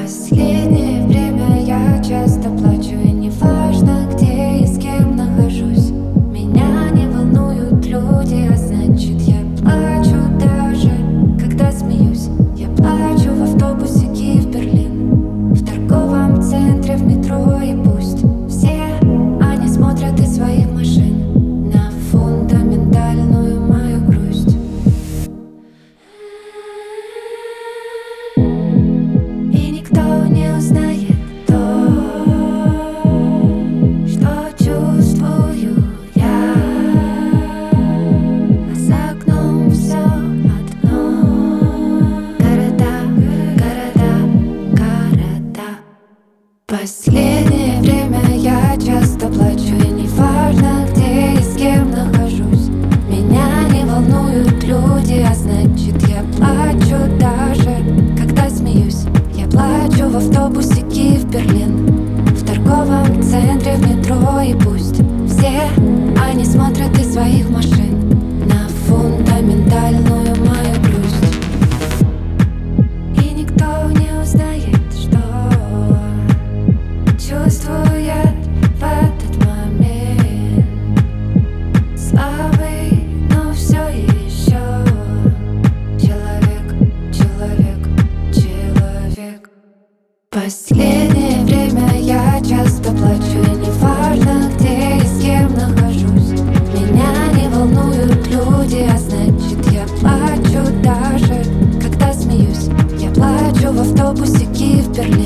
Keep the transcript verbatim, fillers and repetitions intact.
Последнее время я часто плачу, и не важно, где и с кем нахожусь. Меня не волнуют люди, а значит я плачу даже, когда смеюсь. Я плачу в автобусе Киев-Берлин, в торговом центре, в метро, и пусть все они смотрят из своих машин на фундаментальную мою грусть. И никто не узнает то, что чувствую я, а за окном все одно. Города, города, города. Последнее время я часто плачу, и не важно, где и с кем нахожусь. Меня не волнуют люди, а значит я плачу даже, когда смеюсь. Я плачу в автобусе Киев-Берлин, в торговом центре, в метро, и пусть все они смотрят из своих машин на фундаментальную мою грусть. И никто не узнает, что чувствую я в этот момент. Слабый, но все еще человек, человек, человек. Последнее время я часто плачу, и не важно, где и с кем нахожусь. Меня не волнуют люди, а значит я плачу даже, когда смеюсь. Я плачу в автобусе Киев-Берлин,